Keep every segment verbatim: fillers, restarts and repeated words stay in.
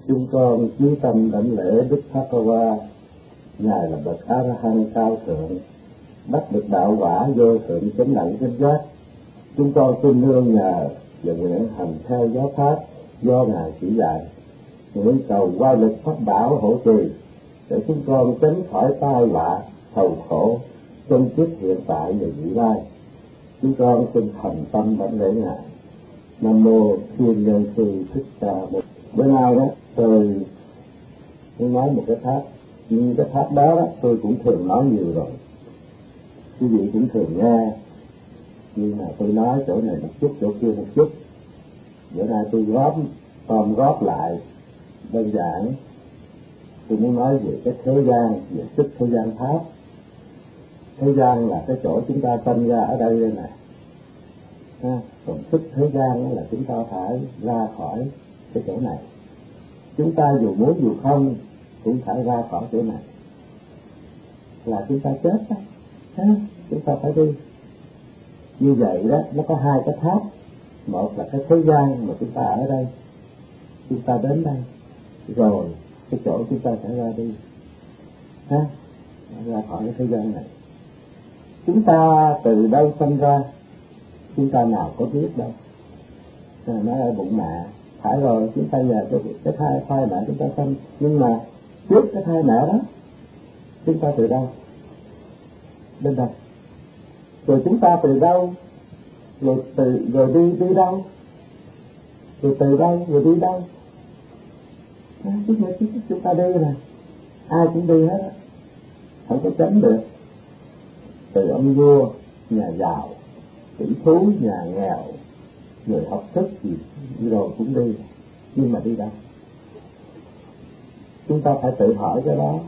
Chúng con chí tâm đảnh lễ Đức Phật-ca-va, ngài là bậc A La Hán cao thượng, đắc được đạo quả vô thượng chánh đẳng chánh giác. Chúng con xin nương nhờ và nguyện hành theo giáo pháp do ngài chỉ dạy, nguyện cầu qua lực pháp bảo hộ trì để chúng con tránh khỏi tai họa sầu khổ trong kiếp hiện tại và vị lai. Chúng con xin thành tâm đảnh lễ ngài. Nam mô Thiên Nhân Sư Thích Ca Mâu. Bữa nay đó tôi tôi nói một cái pháp, nhưng cái pháp đó, đó tôi cũng thường nói nhiều rồi, quý vị cũng thường nghe, nhưng mà tôi nói chỗ này một chút, chỗ kia một chút. Bữa nay tôi góp gom góp lại đơn giản. Tôi muốn nói về cái thế gian, về sức thế gian pháp. Thế gian là cái chỗ chúng ta sinh ra ở đây đây nè. Ha, còn sức thế gian là chúng ta phải ra khỏi cái chỗ này. Chúng ta dù muốn dù không cũng phải ra khỏi chỗ này, là chúng ta chết đó. Ha, chúng ta phải đi. Như vậy đó, nó có hai cái tháp. Một là cái thế gian mà chúng ta ở đây, chúng ta đến đây, rồi cái chỗ chúng ta sẽ ra đi. Ha, ra khỏi cái thế gian này. Chúng ta từ đâu sinh ra, chúng ta nào có biết đâu. À, nó ở bụng mẹ, phải rồi, chúng ta giờ cái, cái thai thai mẹ chúng ta sinh, nhưng mà trước cái thai mẹ đó, chúng ta từ đâu đến đâu, rồi chúng ta từ đâu, rồi từ rồi đi đi đâu, rồi từ đâu rồi đi đâu. À, chúng, chúng, chúng ta đi nè, ai cũng đi hết, không có tránh được. Từ ông vua nhà giàu, tỷ phú nhà nghèo, người học thức gì rồi cũng đi, nhưng mà đi đâu? Chúng ta phải tự hỏi cái đó,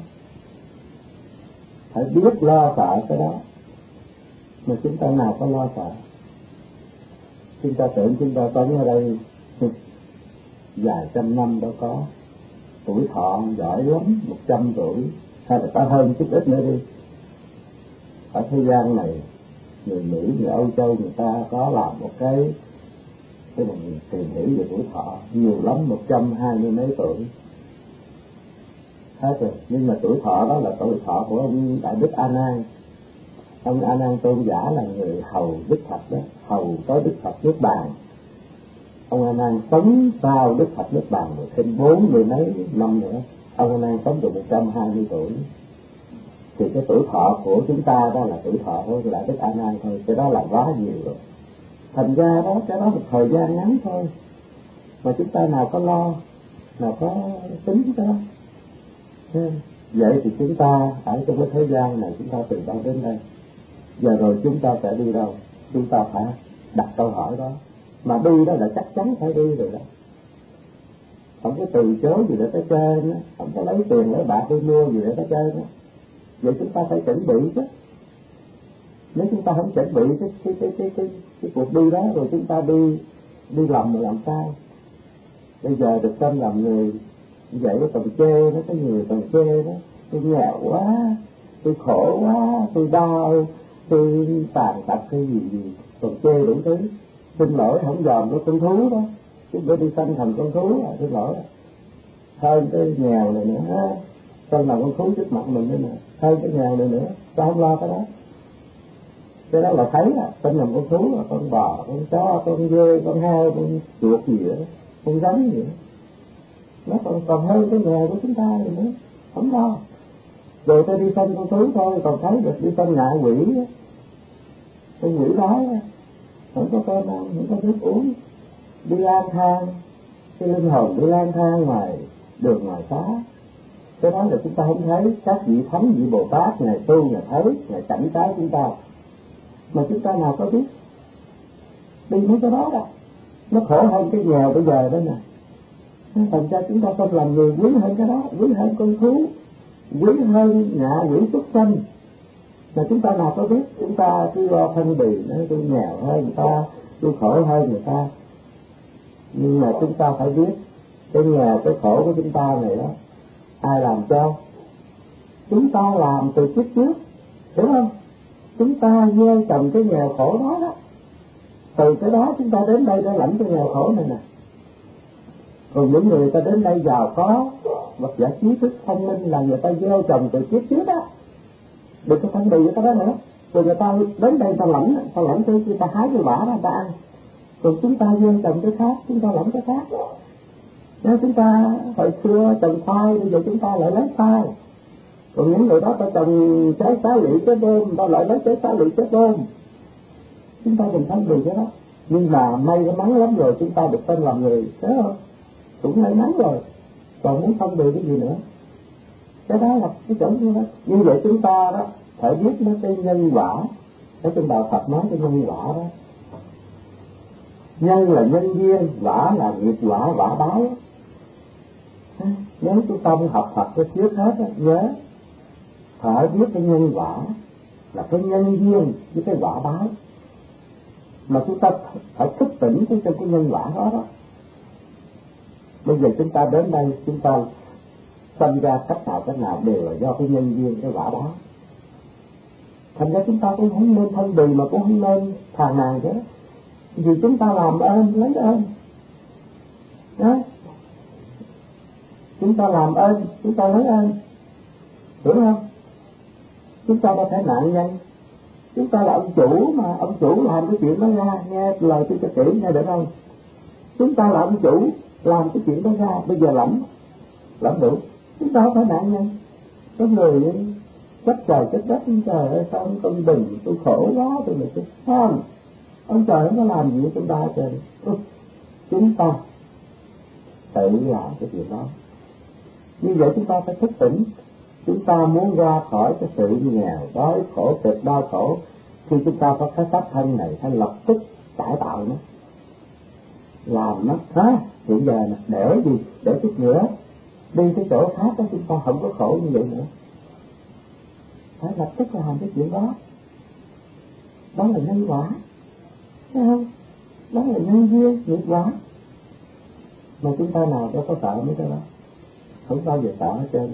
phải biết lo sợ cái đó. Mà chúng ta nào có lo sợ? Chúng ta tưởng chúng ta sống ở đây vài trăm năm đâu có. Tuổi thọ giỏi lắm, một trăm tuổi, hay là ta hơn chút ít nữa đi. Ở thế gian này, người Mỹ, người Âu Châu người ta có làm một cái cái mình tìm hiểu về tuổi thọ, nhiều lắm một trăm hai mươi mấy tuổi hết rồi. Nhưng mà tuổi thọ đó là tuổi thọ của ông Đại Đức A Nan. Ông A Nan Tôn giả là người hầu Đức Phật đó, hầu tới Đức Phật Niết Bàn. Ông A Nan sống sau Đức Phật Niết Bàn rồi thêm bốn mươi mấy năm nữa, ông A Nan sống được một trăm hai mươi tuổi. Thì cái tuổi thọ của chúng ta đó là tuổi thọ thôi, là Đức A Nan thôi, cái đó là quá nhiều rồi. Thành ra đó, cái đó một thời gian ngắn thôi, mà chúng ta nào có lo, nào có tính cái đó. Vậy thì chúng ta ở trong cái thế gian này, chúng ta từ đâu đến đây, giờ rồi chúng ta sẽ đi đâu? Chúng ta phải đặt câu hỏi đó. Mà đi đó là chắc chắn phải đi rồi đó, không có từ chối gì để tới chơi, không có lấy tiền lấy bạc đi mua gì để tới chơi đó. Vậy chúng ta phải chuẩn bị chứ. Nếu chúng ta không chuẩn bị cái cái cái cái cái, cái cuộc đi đó, rồi chúng ta đi đi lầm mà làm sao? Bây giờ được tâm làm người vậy, còn chê nó, cái người còn chê đó, tôi nghèo quá, tôi khổ quá, tôi đau, tôi tàn tật cái gì gì, còn chê đủ thứ. Xin lỗi không dòm cái con thú đó, chúng tôi đi sanh thành con thú à, xin lỗi. Hơn cái nghèo này nữa ha, sanh làm con thú trước mặt mình nữa nè, hơn cái nghèo này nữa, sao không lo cái đó? Cái đó là thấy à, sanh làm con thú, là con bò, con chó, con dê, con heo, con chuột gì đó, con rắn gì đó. Nó còn còn hơn cái nghèo của chúng ta rồi nữa, không lo. Rồi tôi đi sanh con thú thôi, còn thấy được đi sanh ngạ quỷ á, con quỷ đói á, không có cơm ăn, không có nước uống, đi lang thang, cái linh hồn đi lang thang ngoài đường ngoài xá. Cái đó là chúng ta không thấy. Các vị thánh, vị Bồ Tát, Ngài tu, Ngài thấy, Ngài cảnh cáo chúng ta, mà chúng ta nào có biết. Đi mấy cái đó đó, nó khổ hơn cái nghèo bây giờ đó nè. Thành ra chúng ta không làm người quý hơn cái đó, quý hơn con thú, quý hơn ngạ quỷ súc sanh. Mà chúng ta nào có biết. Chúng ta cứ lo phân bì, nói tôi nghèo hơn người ta, tôi khổ hơn người ta. Nhưng mà chúng ta phải biết cái nghèo, cái khổ của chúng ta này đó, ai làm cho? Chúng ta làm từ kiếp trước, hiểu không? Chúng ta gieo trồng cái nghèo khổ đó đó, từ cái đó chúng ta đến đây để lãnh cái nghèo khổ này nè. Còn những người ta đến đây giàu có hoặc giả trí thức thông minh là người ta gieo trồng từ kiếp trước á, đừng có phân biệt với cái đó nữa. Rồi người ta đến đây ta lãnh, ta lãnh cái người ta hái cái quả ra ta ăn. Còn chúng ta gieo trồng cái khác, chúng ta lãnh cái khác. Nếu chúng ta hồi xưa trồng khoai, bây giờ chúng ta lại lấy khoai. Còn những người đó ta trồng trái xá lị trái đôm, ta lại lấy trái xá lị trái đôm. Chúng ta đừng phân biệt cái đó. Nhưng mà may cái mắn lắm rồi, chúng ta được tên làm người, thấy không? Cũng may mắn rồi, còn muốn phân biệt cái gì nữa? Cái đó là cái chỗ như đó. Như vậy chúng ta đó phải biết nó cái nhân quả. Cái trong đạo Phật nói cái nhân quả đó. Nhân là nhân duyên, quả là nghiệp quả, quả báo. Nếu chúng ta muốn học Phật cái trước hết đó, nhớ phải biết cái nhân quả là cái nhân duyên với cái quả báo. Mà chúng ta phải thức tỉnh cái trong cái nhân quả đó đó. Bây giờ chúng ta đến đây, chúng ta sinh ra cách nào cách nào đều là do cái nhân duyên, cái quả báo. Thành ra chúng ta cũng không nên thân bì mà cũng không nên phàn nàn chứ. Vì chúng ta làm ơn, lấy ơn. Đó. Chúng ta làm ơn, chúng ta lấy ơn. Hiểu không? Chúng ta có thể nạn nhân. Chúng ta là ông chủ mà, ông chủ làm cái chuyện đó ra, nghe lời tôi cho kỹ nghe được không? Chúng ta là ông chủ, làm cái chuyện đó ra, bây giờ lãnh, lãnh đủ. Chúng ta không phải nạn nhân. Có người trách trời trách đất, trời ơi sao ông công bình, tôi khổ quá, tôi này tôi không. Ông trời không có làm gì với chúng ta trời. Chúng ta tự làm cái chuyện đó. Như vậy chúng ta phải thức tỉnh. Chúng ta muốn ra khỏi cái sự nghèo, đói, khổ, cực, đau khổ, khi chúng ta có cái xác thân này phải lập tức cải tạo nó, làm nó hả? Hiện giờ nè, để gì? Để chút nữa đi cái chỗ khác đó chúng ta không có khổ như vậy nữa. Phải lập tức làm cái chuyện đó. Đó là nhân quả, thấy không? Đó là nhân duyên, nghiệp quả. Mà chúng ta nào đâu có sợ mấy cái đó, không bao giờ sợ hết trơn.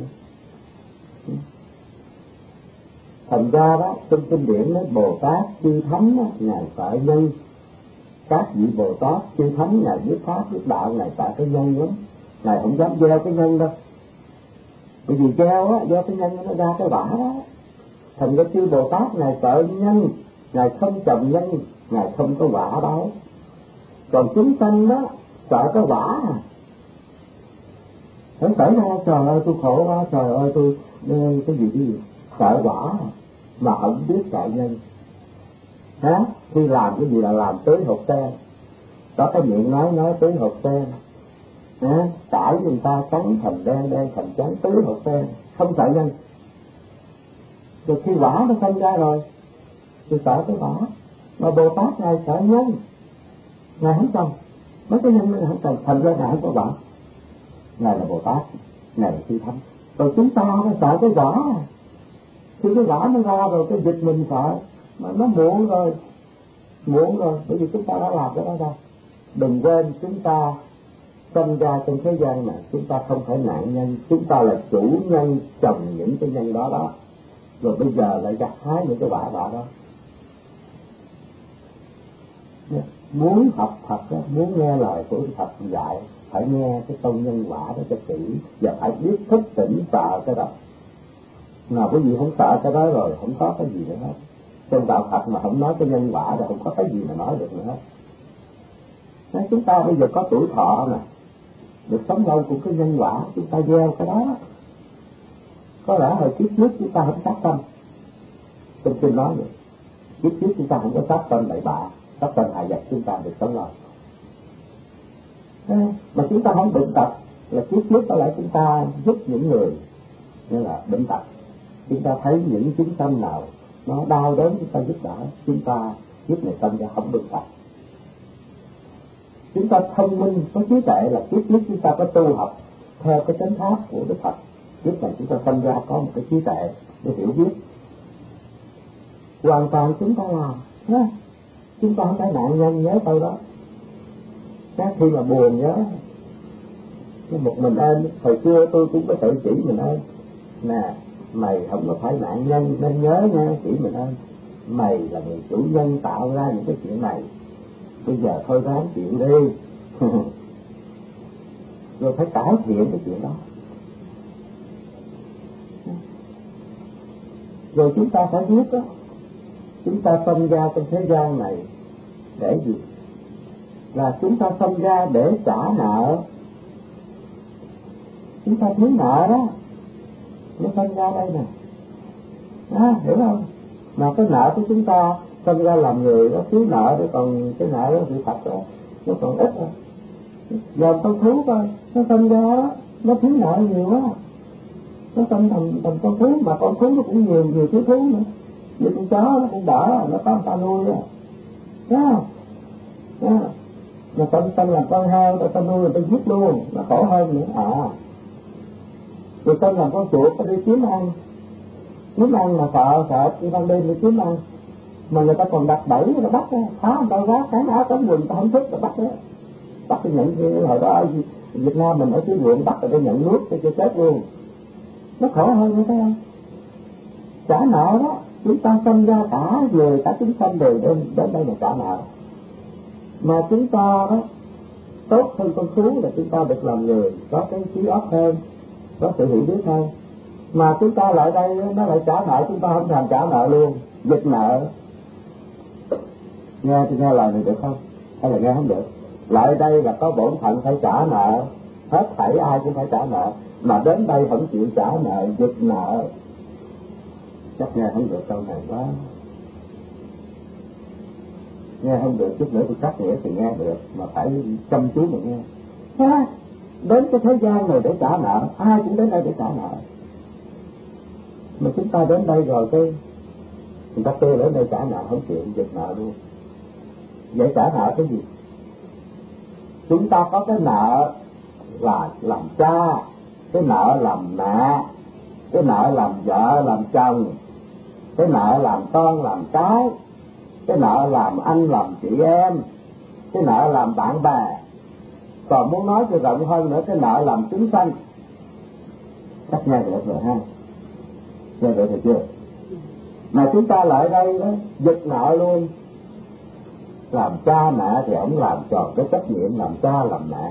Thành ra đó, trong kinh điển nói Bồ Tát chư thánh đó, ngài sợ nhân. Các vị Bồ Tát chư thánh ngài biết pháp biết đạo, ngài sợ cái nhân lắm. Ngài không dám gieo cái nhân đâu. Bởi vì gieo á, gieo cái nhân nó ra cái quả đó. Thành ra chư Bồ Tát ngài sợ nhân, ngài không trồng nhân, ngài không có quả báo. Còn chúng sanh đó sợ cái quả à. Phải xảy ra trời ơi tôi khổ quá, trời ơi tôi cái gì cái gì sợ quả mà không biết sợ nhân. Hả? Khi làm cái gì là làm tưới hột sen, có cái miệng nói nói tưới hột sen, hả? Tải người ta trắng thành đen, đen thành trắng, tưới hột sen, không sợ nhân. Rồi khi quả nó sinh ra rồi thì sợ cái quả. Mà Bồ Tát ngài sợ nhân, ngài không trồng mấy cái nhân này, không trồng, thành ra ngài không có quả. Ngài là Bồ Tát, ngài là chư thánh. Rồi chúng ta nó sợ cái quả. Khi cái quả nó ra rồi cái dịch mình sợ, mà nó muộn rồi, muộn rồi, bởi vì chúng ta đã làm cái đó ra. Đừng quên chúng ta sinh ra trong thế gian này, chúng ta không phải nạn nhân, chúng ta là chủ nhân trồng những cái nhân đó đó. Rồi bây giờ lại gặt hái những cái quả quả đó. Muốn học Phật đó, muốn nghe lời của Phật dạy, phải nghe cái câu nhân quả đó cho kỹ, và phải biết thức tỉnh sợ cái đó. Nào quý vị không sợ cái đó rồi, không có cái gì nữa hết. Trong đạo Phật mà không nói cái nhân quả rồi không có cái gì mà nói được nữa hết. Nên chúng ta bây giờ có tuổi thọ nè, được sống lâu cũng cái nhân quả, chúng ta gieo cái đó. Có lẽ hồi kiếp trước chúng ta không sát tâm, trong kinh nói vậy. Kiếp trước chúng ta không có sát tâm bậy bạ, sát tâm hại vật, chúng ta được sống lâu. Mà chúng ta không bệnh tật là kiếp trước có lẽ chúng ta giúp những người như là bệnh tật. Chúng ta thấy những chúng sanh nào nó đau đớn chúng ta giúp đỡ, chúng ta giúp người sanh ra không bệnh tật. Chúng ta thông minh có trí tuệ là kiếp trước chúng ta có tu học theo cái chánh pháp của Đức Phật. Kiếp này chúng ta sanh ra có một cái trí tuệ để hiểu biết. Hoàn toàn chúng ta làm, ha? Chúng ta không phải nạn nhân, nhớ câu đó. Các khi mà buồn nhớ một mình ơn, hồi xưa tôi cũng có tự chỉ mình ơn nè, mày không có phải nạn nhân nên nhớ nha, chỉ mình ơn. Mày là người chủ nhân tạo ra những cái chuyện này, bây giờ thôi ráng chịu đi. rồi phải cải thiện cái chuyện đó. Rồi chúng ta phải biết đó, chúng ta sinh ra trong thế gian này để gì? Là chúng ta sinh ra để trả nợ. Chúng ta thiếu nợ đó, nó sinh ra đây nè, à, hiểu không? Mà cái nợ của chúng ta sinh ra làm người nó thiếu nợ, để còn cái nợ đó bị thật đó nó còn ít rồi. Dòm con thú coi, nó sinh ra đó, nó thiếu nợ nhiều quá, nó sinh thành thành con thú, mà con thú nó cũng nhiều nhiều thiếu thú nữa. Như con chó nó cũng đỡ, nó có người ta nuôi đó, thấy không? Đó. Mà con sinh làm con heo, ta nuôi người ta giết luôn, nó khổ hơn nữa. À, rồi sinh làm con chuột, ta đi kiếm ăn, kiếm ăn mà sợ sợ đi ban đêm đi kiếm ăn, mà người ta còn đặt bẫy, người ta bắt đó, phá người ta rác sáng áo cấm quần, ta không thích, ta bắt đó, bắt cái nhận cái hồi đó ở Việt Nam mình ở dưới ruộng bắt rồi ta nhận nước cho chết luôn, nó khổ hơn nữa, thấy không? Trả nợ đó, chúng ta sinh ra cả người cả chúng sanh đều đến đến đây là trả nợ. Mà chúng ta đó tốt hơn con thú là chúng ta được làm người, có cái trí óc hơn, có sự hiểu biết hơn. Mà chúng ta lại đây nó lại trả nợ, chúng ta không thèm trả nợ luôn, giật nợ. Nghe thì nghe lời này được không? Hay là nghe không được? Lại đây là có bổn phận phải trả nợ, hết thảy ai cũng phải trả nợ, mà đến đây không chịu trả nợ, giật nợ. Chắc nghe không được câu này quá. Nghe không được, chút nữa tôi cắt nghĩa thì nghe được, mà phải chăm chú mà nghe. Ha, đến cái thế gian này để trả nợ, ai cũng đến đây để trả nợ. Mà chúng ta đến đây rồi cái người ta kêu đến đây trả nợ không chịu, giật nợ luôn. Vậy trả nợ cái gì? Chúng ta có cái nợ là làm cha, cái nợ làm mẹ, cái nợ làm vợ làm chồng, cái nợ làm con làm cái, cái nợ làm anh làm chị em, cái nợ làm bạn bè. Còn muốn nói cho rộng hơn nữa, cái nợ làm chúng sanh. Chắc nghe được rồi ha, nghe được rồi chưa? Mà chúng ta lại đây đó, giật nợ luôn. Làm cha mẹ thì ông làm tròn cái trách nhiệm làm cha làm mẹ,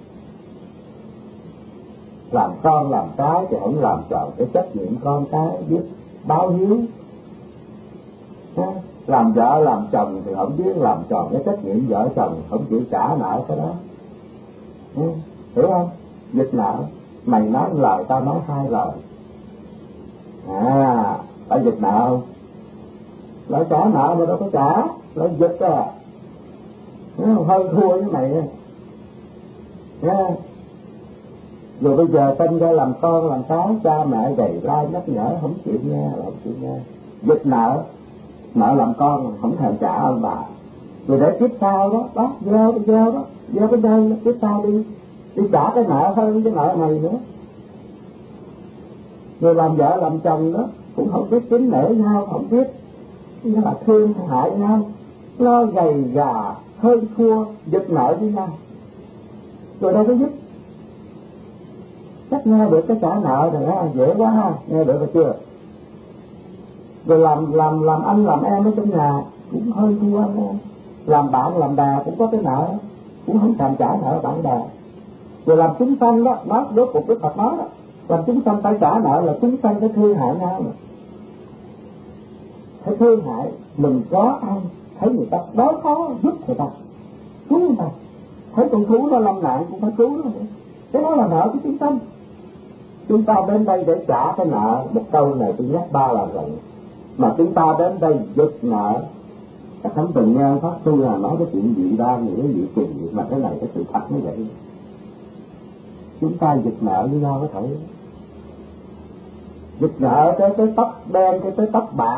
làm con làm cái thì ông làm tròn cái trách nhiệm con cái, biết báo hiếu. Làm vợ làm chồng thì không biết làm tròn cái trách nhiệm vợ chồng, không chịu trả nợ cái đó. Hiểu không? Giật nợ, mày nói lời tao nói hai lời, à phải giật nợ không? Lại trả nợ mà đâu có trả, lại giật à, hơi thua với mày nha. Rồi bây giờ sinh ra làm con làm cái, cha mẹ gầy lai nhắc nhở không chịu nghe, không chịu nghe, giật nợ. Nợ làm con không thèm trả ông bà. Rồi để tiếp sau đó, đó, gieo đó, gieo đó, gieo cái đơn tiếp sau đi, đi trả cái nợ hơn cái nợ này nữa. Rồi làm vợ làm chồng đó cũng không biết kính nể nhau, không biết nó là thương hại nhau, lo gầy gà hơn thua, giật nợ với nhau. Rồi đâu có giúp. Chắc nghe được cái trả nợ rồi đó, dễ quá ha, nghe được rồi chưa? Rồi làm làm làm anh làm em ở trong nhà cũng hơi thua anh em, làm bạn làm bè cũng có cái nợ, cũng không thèm trả nợ bạn bè. Rồi làm chúng sanh đó, nói đốt cuộc Đức Phật nói đó, làm chúng sanh phải trả nợ là chúng sanh phải thương hại nhau mà. Phải thương hại, mình có ăn thấy người ta đói khó giúp người ta, cứu người ta. Thấy con thú nó lâm nạn cũng phải cứu nó nữa. Cái đó là nợ của chúng sanh. Chúng ta đến đây để trả cái nợ. Một câu này tôi nhắc ba lần rồi. Mà chúng ta đến đây giật nợ. Các thánh tình nghe Pháp tu là nói cái chuyện dị đoan, nghĩa dị kỳ, mà cái này cái sự thật như vậy. Chúng ta giật nợ với nhau có thể. Giật nợ tới cái tóc đen, tới cái tóc bạc.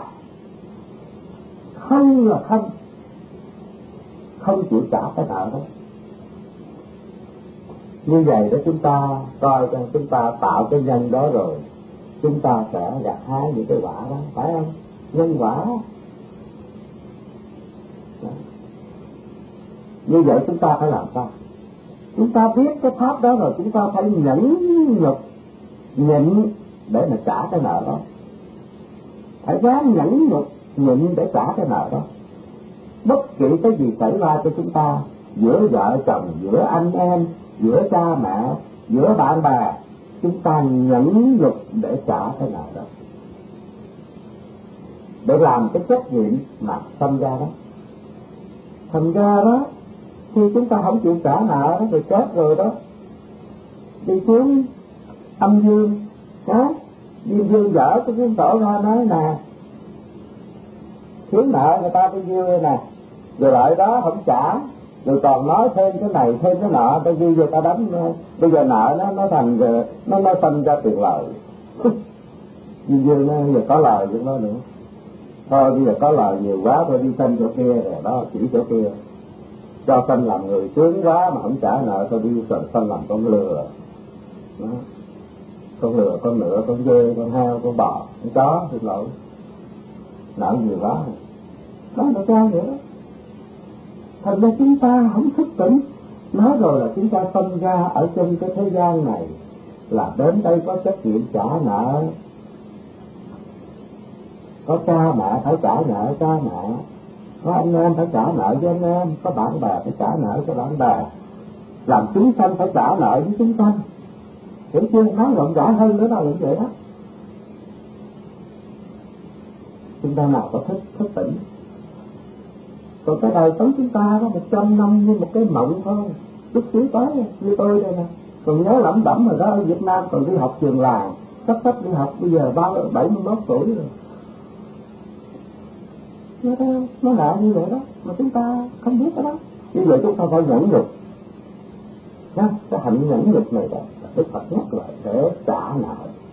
Không là không. Không chịu trả cái nợ đó. Như vậy để chúng ta coi cho chúng ta tạo cái nhân đó rồi, chúng ta sẽ gặt hái những cái quả đó, phải không? Nhân quả. Đó. Như vậy chúng ta phải làm sao? Chúng ta biết cái pháp đó rồi, chúng ta phải nhẫn nhục, nhịn để mà trả cái nợ đó. Phải dám nhẫn nhục, nhịn để trả cái nợ đó. Bất kỳ cái gì xảy ra cho chúng ta, giữa vợ chồng, giữa anh em, giữa cha mẹ, giữa bạn bè, chúng ta nhẫn nhục để trả cái nợ đó, để làm cái trách nhiệm mà sinh ra đó. Thành ra đó, khi chúng ta không chịu trả nợ đó, rồi chết rồi đó, đi xuống âm dương đó, diêm dương dở cái cuốn sổ ra nói nè, thiếu nợ người ta bao nhiêu đây nè, rồi lại đó không trả, rồi còn nói thêm cái này thêm cái nọ, ta ghi vô ta đánh, bây giờ nợ nó nó thành nó nó sinh ra tiền lời. Diêm dương nó giờ có lời với nó nữa, thôi bây giờ có lời nhiều quá thôi đi sinh chỗ kia rồi đó, chỉ chỗ kia cho sinh làm người sướng quá mà không trả nợ, thôi đi sinh làm con lừa đó. Con lừa, con ngựa, con dê, con heo, con bò, con chó, thịt lợn, nợ nhiều quá đó là sao nữa. Thành ra chúng ta không thức tỉnh. Nói rồi là chúng ta sinh ra ở trong cái thế gian này là đến đây có trách nhiệm trả nợ, có cha mẹ phải trả nợ cha mẹ, có anh em phải trả nợ với anh em, có bạn bè phải trả nợ cho bạn bè, làm chúng sanh phải trả nợ với chúng sanh. Hiểu chưa? Nói rộng rãi hơn nữa đâu là vậy đó. Chúng ta nào có thức thức tỉnh. Còn cái đời sống chúng ta có một trăm năm như một cái mộng thôi, chút xíu tới như tôi đây nè, còn nhớ lẩm bẩm rồi đó, ở Việt Nam còn đi học trường làng, sắp sắp đi học, bây giờ ba bảy mươi mốt tuổi rồi. Nó đâu, nó lạ như vậy đó, mà chúng ta không biết cái đó. Như vậy chúng ta phải nhẫn nhục. Đó, cái hạnh nhẫn nhục này đó, Đức Phật nhắc lại để trả nợ.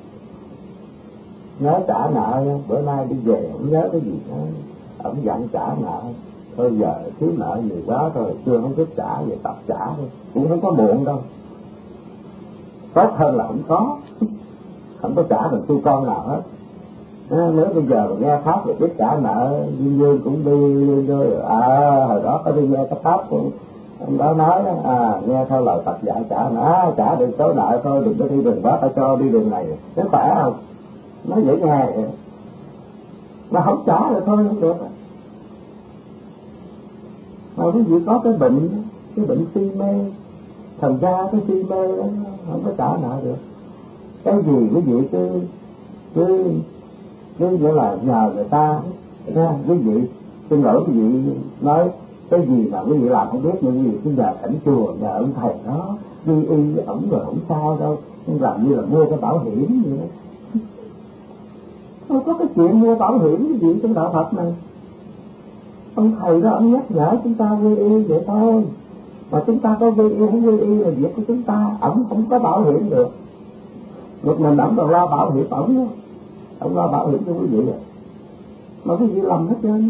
Nhớ trả nợ, bữa nay đi về không nhớ cái gì đó, ông dặn trả nợ. Thôi giờ thiếu nợ nhiều quá thôi, chưa không biết trả, về tập trả thôi, cũng không có muộn đâu. Tốt hơn là không có, không có trả được tu con nào hết. À, nếu bây giờ mà nghe Pháp thì biết trả nợ, Duyên Dương cũng đi rồi, à hồi đó có đi nghe cái Pháp của ông đó nói, à nghe theo lời Phật dạy trả nợ, à, trả được số nợ thôi, đừng có đi đường quá, ta cho đi đường này, nó khỏe không? Nó dễ nghe vậy. Mà không trả được thôi không được. Mà quý vị có cái bệnh, cái bệnh si mê, thành ra cái si mê đó không có trả nợ được. Cái gì quý vị cứ cứ cứ nghĩa là nhờ người ta nha, quý vị xin lỗi quý vị nói cái gì mà quý vị làm không biết, nhưng quý vị cứ nhờ cảnh chùa, nhờ ông thầy đó đi y với ổng rồi không sao đâu, nhưng làm như là mua cái bảo hiểm vậy đó. Không có cái chuyện mua bảo hiểm cái gì trong đạo Phật này. Ông thầy đó ông nhắc nhở chúng ta quy y vậy thôi, mà chúng ta có quy y không quy y là việc của chúng ta. Ổng không có bảo hiểm được, một mình ổng còn lo bảo hiểm ổng đó, ổng lo bảo hiểm cho quý vị rồi, mà quý vị lầm hết trơn,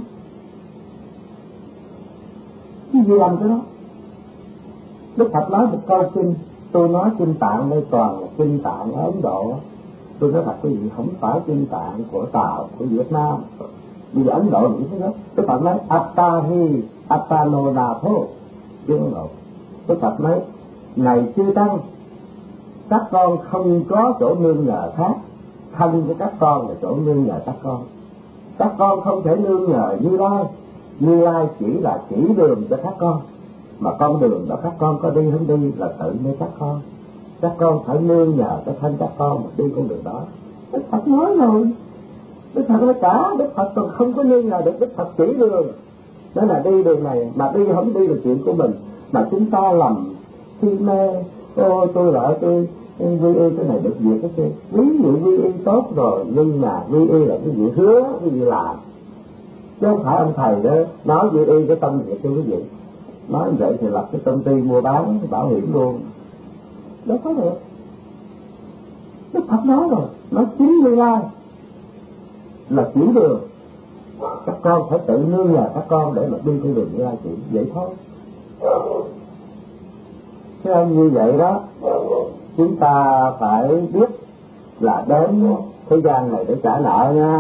quý vị làm cái đó. Đức Phật nói một câu kinh, tôi nói kinh Tạng đây toàn là kinh Tạng ở Ấn Độ. Tôi nói thật quý vị, không phải kinh Tạng của Tàu, của Việt Nam, bây giờ Ấn Độ nghĩ thế đó. Đức Phật nói Attahi Attanonatho chứ Ấn Độ. Đức Phật nói này chư tăng, các con không có chỗ nương nhờ khác, thân của các con là chỗ nương nhờ các con. Các con không thể nương nhờ Như Lai, Như Lai chỉ là chỉ đường cho các con, mà con đường đó các con có đi không đi là tự nơi các con. Các con phải nương nhờ cái thân các con mà đi con đường đó. Đức Phật nói rồi, Đức Phật nói cả Đức Phật còn không có nương nhờ được, Đức Phật chỉ đường. Đó là đi đường này, mà đi không đi là chuyện của mình. Mà chúng ta lầm si mê, ô tôi lại tôi vi y cái này được việc cái kia. Lý dụ vi y tốt rồi, nhưng mà vi y là cái gì hứa, cái gì làm, chứ không phải ông thầy đó nói vi y cái tâm việc cho quý vị. Nói vậy thì lập cái công ty mua bán bảo hiểm luôn, đâu có được. Đức Phật nói rồi, nói chính Như Lai là chỉ đường, các con phải tự nương nhờ các con để mà đi theo đường Như Lai chỉ, vậy thôi. Thế nên như vậy đó, chúng ta phải biết là đến thế gian này để trả nợ nha.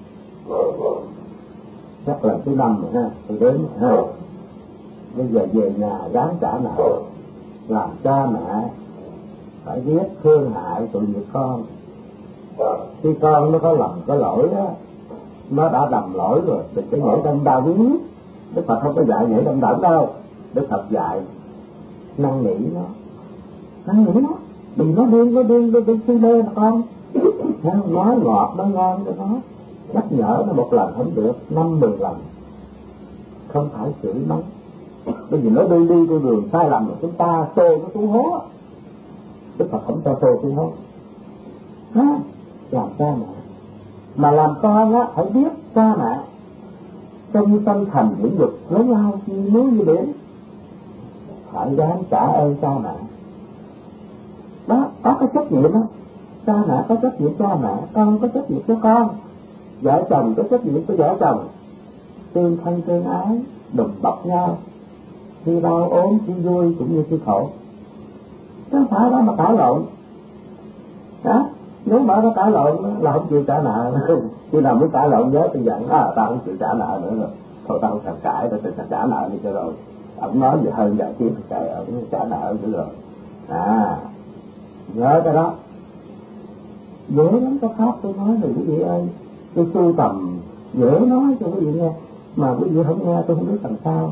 Chắc là thứ năm rồi ha, tôi đến ha. Bây giờ về nhà ráng trả nợ, làm cha mẹ phải biết thương hại tội nghiệp con. Khi con nó có lầm có lỗi đó, nó đã lầm lỗi rồi, đừng có nhảy đâm đẳng. Đức Phật không có dạy nhảy đâm đẳng đâu. Đức Phật dạy năn nỉ nó, năn nỉ nó, đừng nó điên nó điên nó điên si mê mà con. Nói ngọt nói ngon cho nó, nhắc nhở nó một lần không được, năm mười lần, không phải chửi mắng. Bởi vì nó đi đi con đường sai lầm mà chúng ta xô nó xuống hố, Đức Phật không cho xô xuống hố. Đó, làm cha mẹ mà làm con á phải biết cha mẹ trong tâm thành nhẫn nhục lớn lao như núi như biển, phải dám trả ơn cha mẹ. Đó, có cái trách nhiệm đó. Cha mẹ có trách nhiệm cha mẹ, con có trách nhiệm cho con, vợ chồng có trách nhiệm của vợ chồng, tương thân tương ái, đùm bọc nhau, khi đau ốm, khi vui cũng như khi khổ. Chứ không phải đó mà cãi lộn. Đó, nếu mà nó cãi lộn là không chịu trả nợ. Khi nào muốn cãi lộn nhớ tôi giận, à tao không chịu trả nợ nữa rồi, thôi tao không thèm cãi, tao sẽ trả nợ đi cho rồi. Ông nói gì hơn vài tiếng thì trời, ông trả nợ nữa rồi. À, nhớ cái đó. Dễ lắm cái pháp tôi nói rồi quý vị ơi, tôi sưu tầm dễ nói cho quý vị nghe, mà quý vị không nghe tôi không biết làm sao.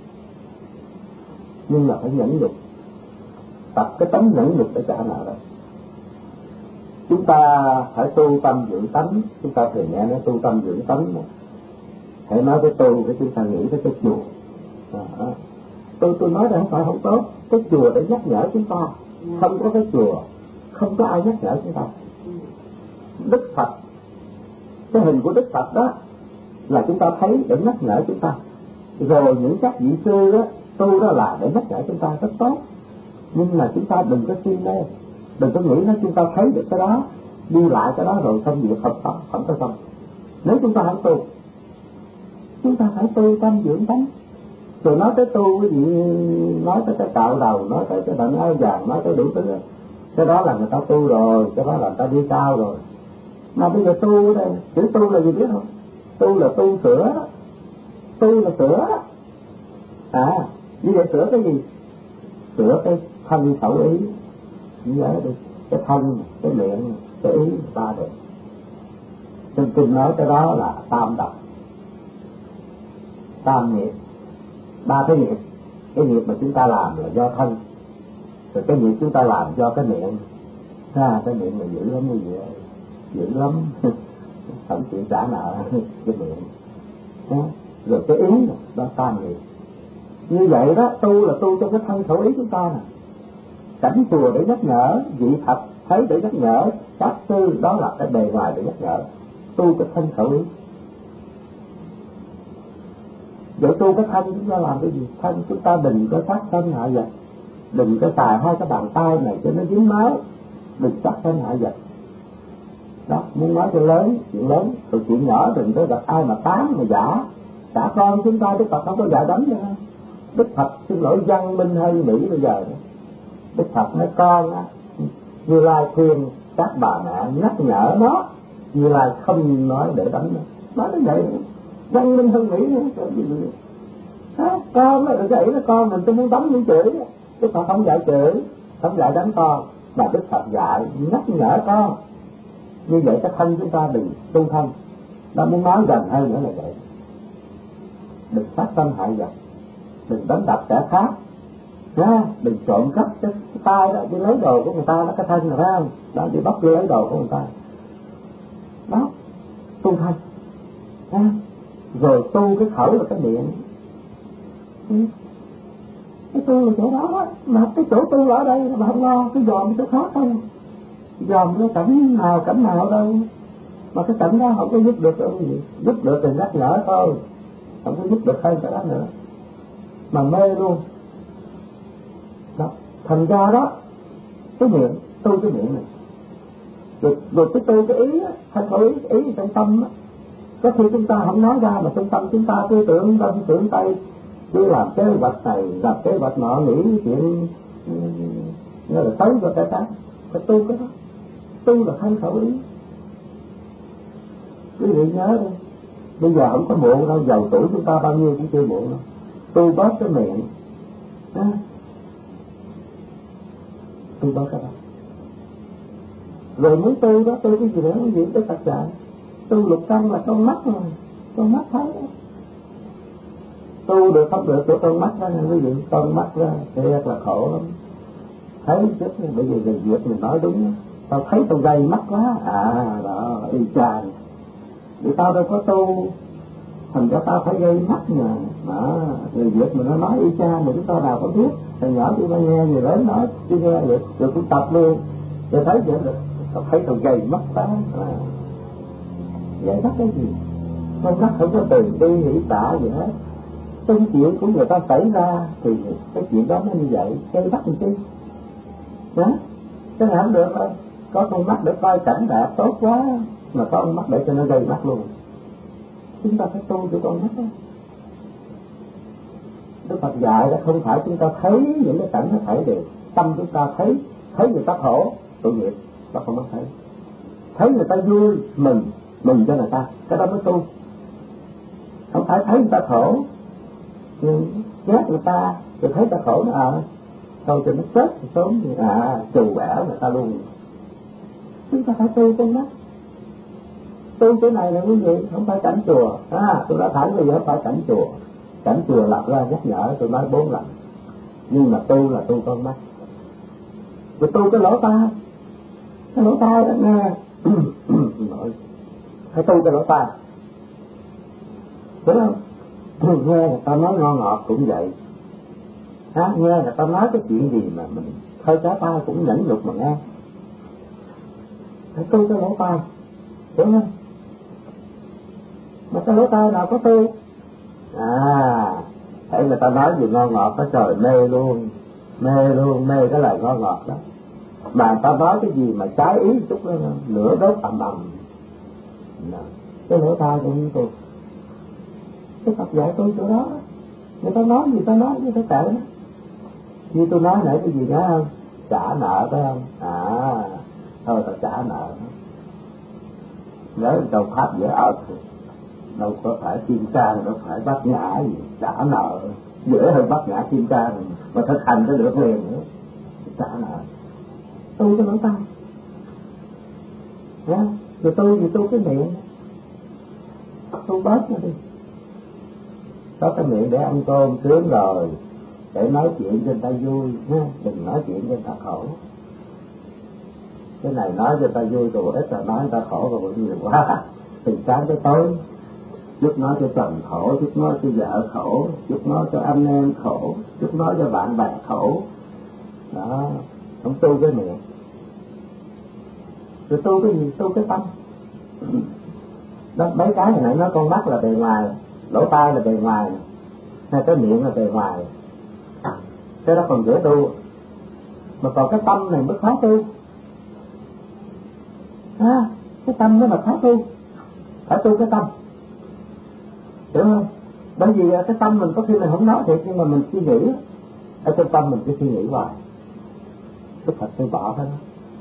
Nhưng mà phải nhẫn nhục, tập cái tánh nhẫn nhục để trả nợ đó. Chúng ta phải tu tâm dưỡng tánh, chúng ta thường nghe nói tu tâm dưỡng tánh. Hãy nói cái tu để chúng ta nghĩ tới cái chùa. À, tôi tôi nói là không phải không tốt, cái chùa để nhắc nhở chúng ta, không có cái chùa không có ai nhắc nhở chúng ta. Đức Phật, cái hình của Đức Phật đó là chúng ta thấy để nhắc nhở chúng ta. Rồi những các vị sư đó tu đó là để nhắc nhở chúng ta rất tốt. Nhưng mà chúng ta đừng có si mê, đừng có nghĩ là chúng ta thấy được cái đó, đi lại cái đó rồi xong việc không xong, không có xong. Nếu chúng ta không tu, chúng ta phải tu tâm dưỡng tánh. Rồi nói tới tu, quý vị nói tới cái cạo đầu, nói tới cái bệnh áo vàng, nói tới đủ thứ, cái đó là người ta tu rồi, cái đó là người ta đi cao rồi. Mà bây giờ tu đây, chữ tu là gì biết không? Tu là tu sửa đó, tu là sửa đó. À, như vậy sửa cái gì? Sửa cái thân khẩu ý. Nhớ đi, cái thân, cái miệng, cái ý ta được. Trên kinh nói cái đó là tam độc, tam nghiệp, ba cái nghiệp. Cái nghiệp mà chúng ta làm là do thân, rồi cái nghiệp chúng ta làm do cái miệng. À, cái miệng là dữ lắm như vậy, dữ lắm, không chịu trả nợ cái miệng. À, rồi cái ý này, đó tam nghiệp. Như vậy đó, tu là tu trong cái thân khẩu ý chúng ta nè. Cảnh chùa để nhắc nhở, vị Phật thấy để nhắc nhở, pháp sư đó là cái bề ngoài để nhắc nhở. Tu cái thân khẩu ý. Vậy tu cái thân chúng ta làm cái gì? Thân chúng ta đừng có sát thân hại vật, đừng có xài hai cái bàn tay này cho nó dính máu, đừng sát thân hại vật. Đó, muốn nói cho lớn, chuyện lớn, rồi chuyện nhỏ đừng có gặp ai mà tán mà giả. Cả con chúng ta Đức Phật không có giả đánh nữa. Đức Phật xin lỗi văn minh hơn Mỹ bây giờ nữa. Đức Phật nói con á, Như Lai khuyên các bà mẹ nhắc nhở nó, Như Lai không nói để đánh nó. Nói đến vậy văn minh hơn Mỹ nữa. À, con nó dạy nó con mình tôi muốn đánh những chửi. Đức Phật không dạy chửi, không dạy đánh con, mà Đức Phật dạy nhắc nhở con. Như vậy cái thân chúng ta đừng tu thân. Nó muốn nói gần hơn nữa là vậy. Đừng sát tâm hại vật, đừng đánh đập kẻ khác, à, đừng trộm cắp cái, cái tay đó đi lấy đồ của người ta, đó cái thân là phải không? Đó đi bắt đi lấy đồ của người ta. Đó, tu thân. À, rồi tu cái khẩu là cái miệng. Ừ. Cái tu là chỗ đó đó, mà cái chỗ tu ở đây mà không lo, cái dòm cái khác thôi. Dòm cái cảnh nào cảnh nào đâu, mà cái cảnh đó không có giúp được cái gì, giúp được thì nhắc nhở thôi, không có giúp được hơn cái đó nữa, mà mê luôn. Đó, thành ra đó, cái miệng, tu cái miệng này, rồi, rồi cái tu cái ý á, hay có ý, ý trong tâm á. Có khi chúng ta không nói ra mà trong tâm chúng ta tư tưởng tâm tưởng tay, cứ làm kế hoạch này, làm kế hoạch nọ, nghĩ chuyện như là xấu cho cái khác. Phải tu cái đó, tu là thân khẩu ý. Quý vị nhớ đi, bây giờ không có muộn đâu, giàu tuổi chúng ta bao nhiêu cũng chưa muộn đâu. Tu bớt cái miệng, à, tu bớt cái đó. Rồi muốn tu đó, tu cái gì nữa, cái gì cái Phật dạy. Tu lục căn là con mắt rồi, con mắt thấy đó. Tu được không được của con mắt đó nha quý vị, con mắt ra thiệt là khổ lắm. thấy trước bây giờ người Việt mình nói đúng, tao thấy tao gây mắt quá, à đó y chang, vì tao đâu có tu, thành ra tao phải gây mắt mà, đó người Việt mình nó nói y chang mà chúng ta nào có biết, từ nhỏ tôi mới nghe người lớn nói, tôi nghe được, rồi tôi tập luôn, rồi thấy vậy được, tao thấy tao gây mắt quá, à. Vậy mắt cái gì? Con mắt không có từ bi hỷ tạ gì hết. Trong chuyện của người ta xảy ra thì cái chuyện đó nó như vậy, gây mắt làm chi? Hả? Cái này không được đâu. Có con mắt để coi cảnh đẹp tốt quá, mà có con mắt để cho nó gây mắt luôn. Chúng ta phải tu cho con mắt đó. Đức Phật dạy đó không phải chúng ta thấy những cái cảnh nó thể đều, tâm chúng ta thấy, thấy người ta khổ, tội nghiệp, ta không có thấy. Thấy người ta vui, mừng, mừng cho người ta, cái đó mới tu. Không phải thấy người ta khổ, ghét người ta, rồi thấy người ta khổ nó ờ, thôi cho nó chết thì sớm, à, trù bẻ người ta luôn. Chúng ta phải tu con mắt. Tu cái này là cái gì? Không phải cảnh chùa, à, tôi đã thẳng bây giờ không phải cảnh chùa. Cảnh chùa lập ra nhắc nhở tôi nói bốn lần. Nhưng mà tu là tu con mắt. Rồi tu cái lỗ tai. Cái lỗ tai đó nghe. Phải tu cái lỗ tai. Đúng không? Nghe người ta nói ngon ngọt cũng vậy. À, nghe người ta nói cái chuyện gì mà mình hơi trái tai cũng nhẫn nhục mà nghe. Phải tu cái lỗ tai. Đúng không? Mà cái lỗ tai nào có tu? À, thấy người ta nói gì ngon ngọt đó trời mê luôn, mê luôn, mê cái lời ngon ngọt đó. Mà người ta nói cái gì mà trái ý chút đó, lửa đốt ầm ầm. Cái lỗ tai cũng tu. Cái Phật dạy tôi chỗ đó, người ta nói gì ta nói như ta kệ đó. Như tôi nói nãy cái gì đó không? Trả nợ phải không? À, thôi ta trả nợ. Nhớ trong pháp dễ ợt, đâu có phải Kim Cang, đâu phải Bát Nhã gì, trả nợ dễ hơn Bát Nhã Kim Cang, mà thực hành cái được liền nữa, trả nợ. Tu cái lỗ tai, nha, rồi tu thì tu cái miệng, tu bớt nó đi. Có cái miệng để ăn cơm sướng rồi, để nói chuyện cho người ta vui, nha, đừng nói chuyện cho người ta khổ. Cái này nói cho người ta vui rồi ít là nói người ta khổ rồi nhiều quá, từ sáng tới tối. Chút nói cho chồng khổ, chút nói cho vợ khổ, chút nói cho anh em khổ, chút nói cho bạn bè khổ. Đó, không tu cái miệng. Rồi tu cái gì? Tu cái tâm. Đó, mấy cái hồi nãy nói con mắt là bề ngoài, lỗ tai là bề ngoài, hay cái miệng là bề ngoài. Cái đó còn dễ tu. Mà còn cái tâm này mới khó tu. À, cái tâm nó là khó tu. Phải tu cái tâm. Hiểu không? Bởi vì cái tâm mình có khi mình không nói thiệt, nhưng mà mình suy nghĩ ở trong tâm mình cứ suy nghĩ hoài. Đức Phật tôi bỏ hết.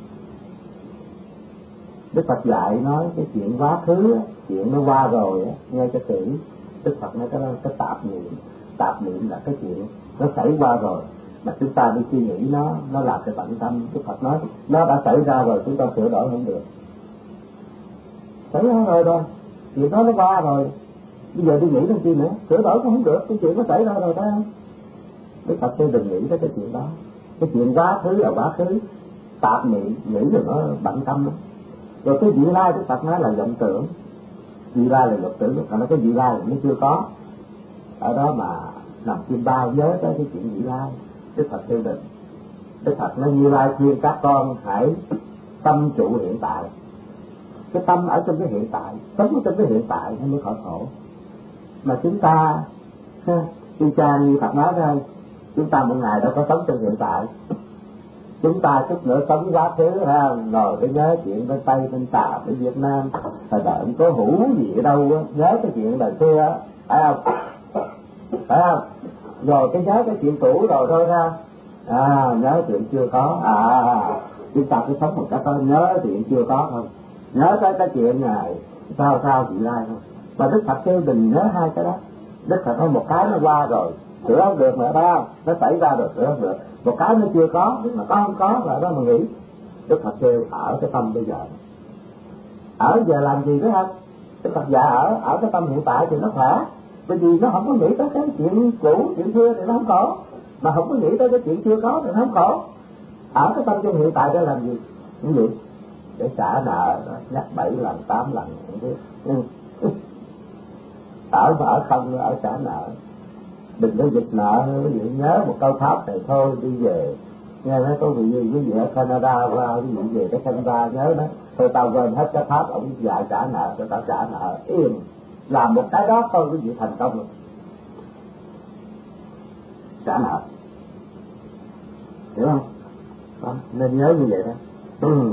Đức Phật dạy nói cái chuyện quá khứ, chuyện nó qua rồi, nghe cho kỹ. Đức Phật nói cái, cái tạp niệm, tạp niệm là cái chuyện nó xảy qua rồi, mà chúng ta đi suy nghĩ nó, nó làm cái bận tâm. Đức Phật nói nó đã xảy ra rồi, chúng ta sửa đổi không được. Xảy ra rồi rồi, chuyện đó nó qua rồi, bây giờ đi nghĩ làm chi nữa, sửa đổi cũng không được, cái chuyện nó xảy ra rồi phải không? Đức Phật tôi đừng nghĩ tới cái chuyện đó. Cái chuyện quá khứ là quá khứ, tạp niệm nghĩ rồi nó bận tâm đó. Rồi cái vị lai Đức Phật nói là vọng tưởng, vị lai là vọng tưởng. Đức Phật nói cái vị lai là nó chưa có, ở đó mà nằm chim bao nhớ tới cái chuyện vị lai. Đức Phật tiêu định, Đức Phật nói Như Lai khuyên các con hãy tâm trụ hiện tại. Cái tâm ở trong cái hiện tại, sống trong cái hiện tại nó mới khỏi khổ. Mà chúng ta y chang như Phật nói đây, chúng ta một ngày đâu có sống trong hiện tại. Chúng ta chút nữa sống quá khứ ha, rồi cái nhớ chuyện bên Tây, bên Tàu, bên Việt Nam, thời đợi có hữu gì ở đâu á, nhớ cái chuyện đời xưa á, phải không? Phải không? Rồi cái nhớ cái chuyện cũ rồi thôi ha, à nhớ chuyện chưa có, à chúng ta cứ sống một cách thôi, nhớ chuyện chưa có thôi, nhớ tới cái chuyện này sao sao vị lai thôi. Mà Đức Phật kêu đừng nhớ hai cái đó. Đức Phật nói một cái nó qua rồi, sửa không được nữa, phải không? Nó xảy ra rồi sửa không được. Một cái nó chưa có, mà có không có là đó mà nghĩ. Đức Phật kêu ở cái tâm bây giờ. Ở giờ làm gì đó không? Đức Phật dạy ở ở cái tâm hiện tại thì nó khỏe. Bởi vì nó không có nghĩ tới cái chuyện cũ, chuyện xưa thì nó không khổ. Mà không có nghĩ tới cái chuyện chưa có thì nó không khổ. Ở cái tâm trong hiện tại để làm gì? Cái gì? Để trả nợ, nhắc bảy lần, tám lần, không biết. Ở mà ở không, ở trả nợ. Đừng có giật nợ, ví dụ nhớ một câu pháp này thôi, đi về. Nghe nói có vị gì, quý vị ở Canada qua, quý vị về tới Canada nhớ đó. Thôi tao quên hết cái pháp, ông dạy trả nợ, cho tao trả nợ, yên. Làm một cái đó thôi quý vị thành công rồi. Trả nợ. Hiểu không? Đó, nên nhớ như vậy đó. Ừ.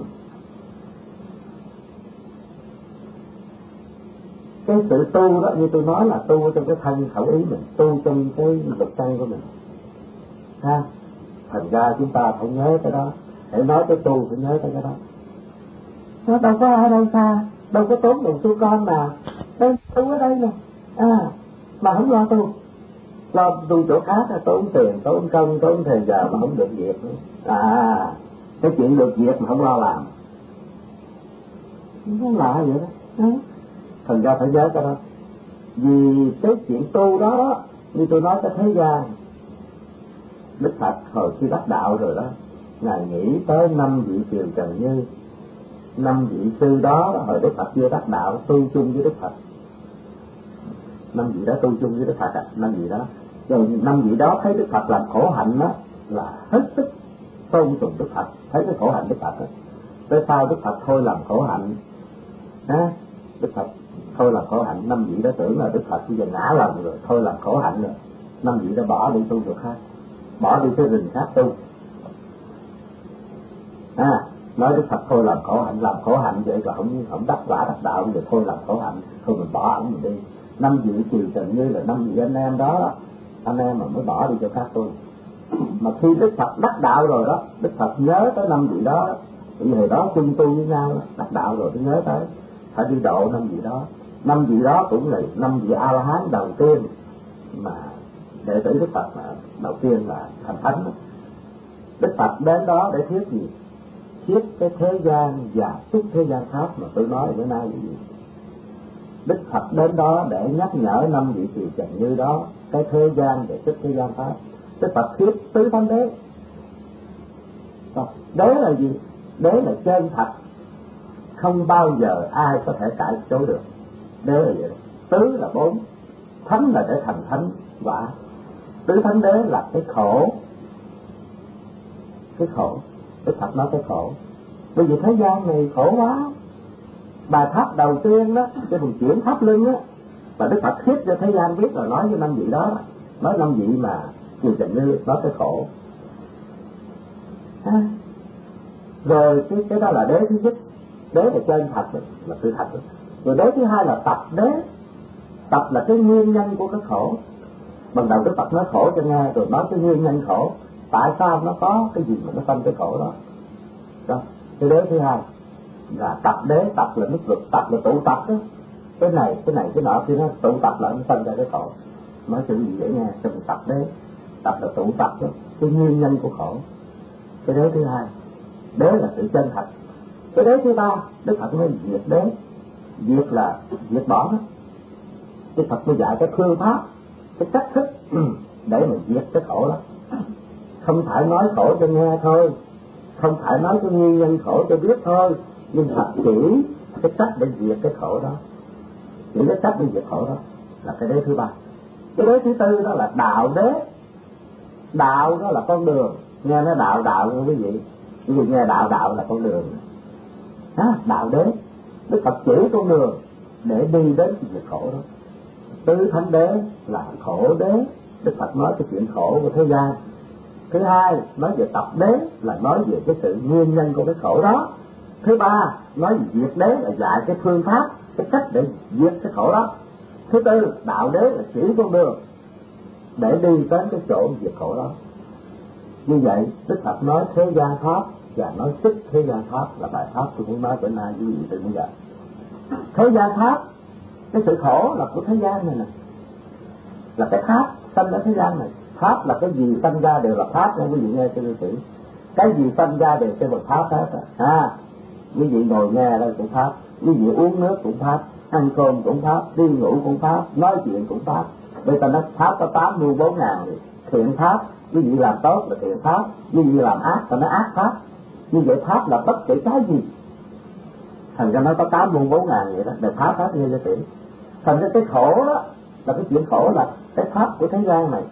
Cái sự tu đó như tôi nói là tu trong cái thân khẩu ý mình, tu trong cái lục căn của mình ha. Thành ra chúng ta phải nhớ cái đó, hãy nói cái tu phải nhớ tới cái đó. Nó đâu có ở đâu xa, đâu có tốn đồng xu con mà đây tu ở đây nè, à mà không lo tu, lo tu chỗ khác là tốn tiền, tốn công, tốn thời giờ mà không được việc nữa. À cái chuyện được việc mà không lo làm, nó lạ vậy đó. À. Thành ra phải nhớ cái đó. Vì cái chuyện tu đó, như tôi nói cái thế gian, Đức Phật hồi khi đắc đạo rồi đó, Ngài nghĩ tới năm vị Kiều Trần Như, năm vị sư đó hồi Đức Phật chưa đắc đạo tu chung với Đức Phật. Năm vị đó tu chung với Đức Phật, à, năm vị đó. Rồi năm vị đó thấy Đức Phật làm khổ hạnh đó, là hết sức tôn sùng Đức Phật, thấy cái khổ hạnh Đức Phật đó. Tới sau Đức Phật thôi làm khổ hạnh, ha? Đức Phật thôi làm khổ hạnh, năm vị đó tưởng là Đức Phật bây giờ ngã lòng rồi, thôi làm khổ hạnh rồi, năm vị đó bỏ đi tu chỗ khác, bỏ đi cái rừng khác tu. À, nói Đức Phật thôi làm khổ hạnh, làm khổ hạnh vậy rồi không không đắc quả đắc đạo rồi thôi làm khổ hạnh, thôi mình bỏ ổng mình đi. Năm vị Kiều Trần Như là năm vị anh em đó, anh em mà mới bỏ đi chỗ khác tu. Mà khi Đức Phật đắc đạo rồi đó, Đức Phật nhớ tới năm vị đó, vì hồi đó chung tu với nhau đó, đắc đạo rồi mới nhớ tới phải đi độ năm vị đó. Năm vị đó cũng là năm vị A La Hán đầu tiên mà đệ tử Đức Phật là đầu tiên là thành thánh. Đức Phật đến đó để thuyết gì? Thuyết cái thế gian và xuất thế gian pháp mà tôi nói bữa nay là gì? Đức Phật đến đó để nhắc nhở năm vị Kiều Trần Như đó cái thế gian và xuất thế gian pháp. Đức Phật thuyết tứ thánh đế. Đế là gì? Đế là chân thật, không bao giờ ai có thể cãi chối được. Đế là vậy. Tứ là bốn, thánh là để thành thánh quả. Tứ thánh đế là cái khổ, cái khổ. Đức Phật nói cái khổ. Bởi vì thế gian này khổ quá. Bài pháp đầu tiên đó, cái phần chuyển pháp lưng á, mà Đức Phật thuyết cho thế gian biết là nói với năm vị đó, nói năm vị mà Kiều Trần Như nói cái khổ. À, rồi cái cái đó là đế thứ nhất, đế là chân thật, là sự thật. Rồi đế thứ hai là tập đế. Tập là cái nguyên nhân của cái khổ. Ban đầu Đức Phật nói khổ cho nghe, rồi nói cái nguyên nhân khổ, tại sao nó có cái gì mà nó sinh cái khổ đó. Đó, cái đế thứ hai là tập đế. Tập là mức lực, tập là tụ tập đó. Cái này, cái này, cái nọ khi nó tụ tập lại nó sinh ra cái khổ. Nói chữ gì dễ nghe, cho mình tập đế. Tập là tụ tập đó, cái nguyên nhân của khổ. Cái đế thứ hai, đế là sự chân thật. Cái đế thứ ba, Đức Phật mới diệt đế. Diệt là diệt bỏ đó. Đức Phật mới dạy cái phương pháp, cái cách thức để mình diệt cái khổ đó. Không phải nói khổ cho nghe thôi, không phải nói cái nguyên nhân khổ cho biết thôi, nhưng thật chỉ cái cách để diệt cái khổ đó. Chỉ cái cách để diệt khổ đó là cái đế thứ ba. Cái đế thứ tư đó là đạo đế. Đạo đó là con đường. Nghe nói đạo đạo như quý vị, quý vị nghe đạo đạo là con đường. À, đạo đế. Đức Phật chỉ con đường để đi đến cái khổ đó. Tứ thánh đế là khổ đế. Đức Phật nói cái chuyện khổ của thế gian. Thứ hai, nói về tập đế là nói về cái sự nguyên nhân của cái khổ đó. Thứ ba, nói về diệt đế là dạy cái phương pháp, cái cách để diệt cái khổ đó. Thứ tư, đạo đế là chỉ con đường để đi đến cái chỗ diệt khổ đó. Như vậy, Đức Phật nói thế gian pháp và nói xuất thế gian pháp là bài pháp tôi muốn nói bữa nay với quý vị từ bây giờ. Thế gian pháp, cái sự khổ là của thế gian này nè, là cái pháp sanh ở thế gian này. Pháp là cái gì sanh ra đều là pháp nha quý vị nghe cho tôi chữ. Cái gì sanh ra đều kêu bằng pháp hết à. À, quý vị ngồi nghe đây cũng pháp, quý vị uống nước cũng pháp, ăn cơm cũng pháp, đi ngủ cũng pháp, nói chuyện cũng pháp. Bây giờ nó pháp có tám mươi bốn ngàn thiện pháp, Quý vị làm tốt là thiện pháp, quý vị làm ác là nó ác pháp. Như vậy pháp là bất kể cái gì. Thành ra nó có tám môn bốn ngàn vậy đó, để pháp pháp như vậy tiện. Thành ra cái khổ đó là cái chuyện khổ là cái pháp của thế gian này.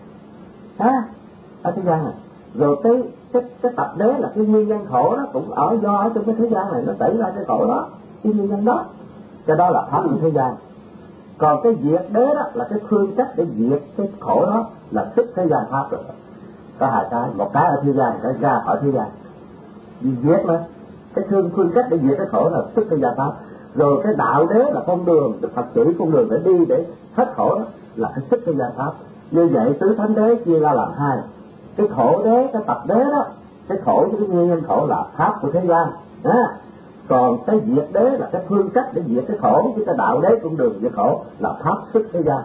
Ha? Ở thế gian này. Rồi cái cái cái tập đế là cái nguyên nhân khổ đó cũng ở do ở trong cái thế gian này nó xảy ra cái khổ đó, cái nguyên nhân đó. Cái đó là pháp của thế gian. Còn cái diệt đế đó là cái phương cách để diệt cái khổ đó, là xuất thế gian pháp rồi. Có hai cái, một cái ở thế gian, cái ra khỏi thế gian. Đi diệt mà. Cái phương phương cách để diệt cái khổ là xuất thế gian pháp. Rồi cái đạo đế là con đường, Đức Phật chỉ con đường để đi để hết khổ đó, là cái xuất thế gian pháp. Như vậy tứ thánh đế chia ra làm hai. Cái khổ đế, cái tập đế đó, cái khổ cái nguyên nhân khổ là pháp của thế gian. À, còn cái diệt đế là cái phương cách để diệt cái khổ, chứ cái đạo đế con đường diệt khổ là pháp xuất thế gian.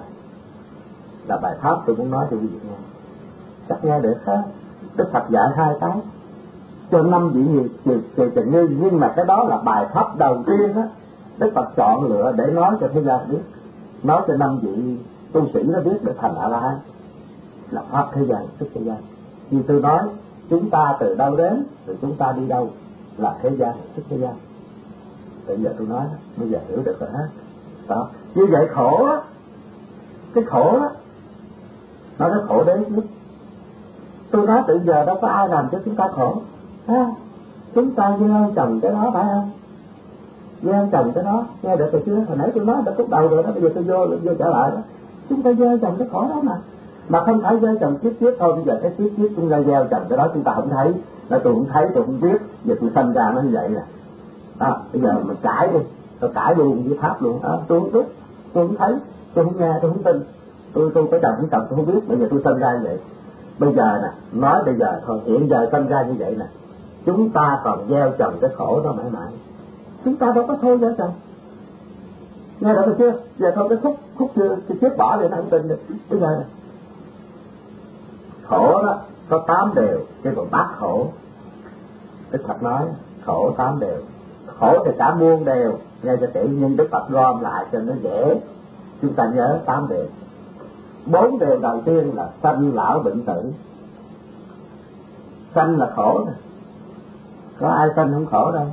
Là bài pháp tôi muốn nói cho quý vị nghe. Chắc nghe được ha? Đức Phật dạy hai cái cho năm vị nhiều chiều chiều trần như, nhưng mà cái đó là bài pháp đầu tiên á. Đức Phật chọn lựa để nói cho thế gian biết, nói cho năm vị tu sĩ nó biết để thành A La Hán, là pháp thế gian, xuất thế gian. Như tôi nói, chúng ta từ đâu đến, rồi chúng ta đi đâu, là thế gian, xuất thế gian. Bây giờ tôi nói, bây giờ hiểu được rồi ha. Đó. Như vậy khổ đó, cái khổ đó, nó cái khổ đế nhất. Tôi nói từ giờ đâu có ai làm cho chúng ta khổ. Ha? Chúng ta gieo trồng cái đó phải không? Gieo trồng cái đó, nghe được rồi chưa? Hồi nãy tôi nói đã khúc đầu rồi đó, bây giờ tôi vô, vô trở lại đó. Chúng ta gieo trồng cái khổ đó mà. Mà không phải gieo trồng kiếp kiếp thôi, bây giờ cái kiếp kiếp chúng ta gieo trồng cái đó chúng ta không thấy. Là tôi không thấy, tôi không biết, giờ tôi sanh ra nó như vậy nè. À, bây giờ mình cãi đi, tôi cãi luôn với pháp luôn. À, tôi không biết, tôi không thấy, tôi không nghe, tôi không tin. Tôi tôi cái chồng cái chồng tôi không biết, bây giờ tôi sanh ra như vậy. Bây giờ nè, nói bây giờ thôi, hiện giờ sanh ra như vậy nè, chúng ta còn gieo trồng cái khổ đó mãi mãi. Chúng ta đâu có thôi gieo trồng. Nghe được chưa? Giờ thôi cái khúc khúc chưa cái chết bỏ thì nó không tin được. Bây giờ khổ đó có tám đều, cái còn bát khổ. Đức Phật nói khổ tám đều. Khổ thì cả muôn đều, nghe cho kỹ, nhưng Đức Phật gom lại cho nó dễ. Chúng ta nhớ tám đều. Bốn đều đầu tiên là sanh lão bệnh tử. Sanh là khổ nè. Có ai sanh không khổ đâu.